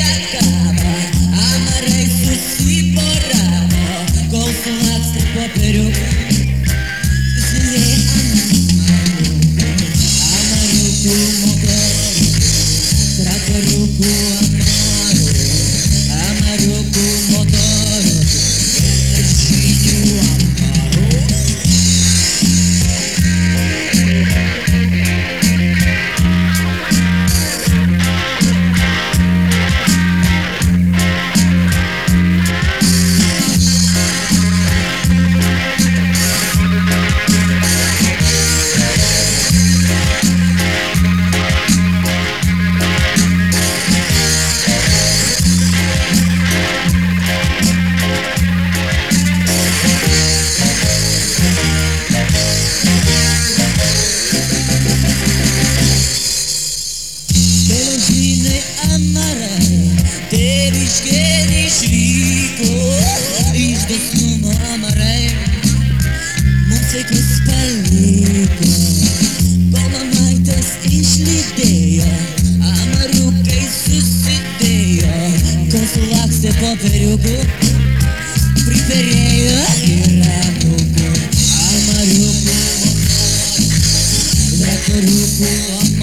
kava, amarai susiporavo, kol sulakstė popieriuką. Amariukų motorių, traktoriukų amarų, amariukų motorių, žinių amarų. Geležiniai amarai, tėviškėn išvyko, iš dosnumo amarai mums vaikus paliko. Kol mamaitės išlydėjo, amariukai susidėjo, kol sulakstė popieriukų, priperėjo ir anūkų. Amariukų motorių, traktoriukų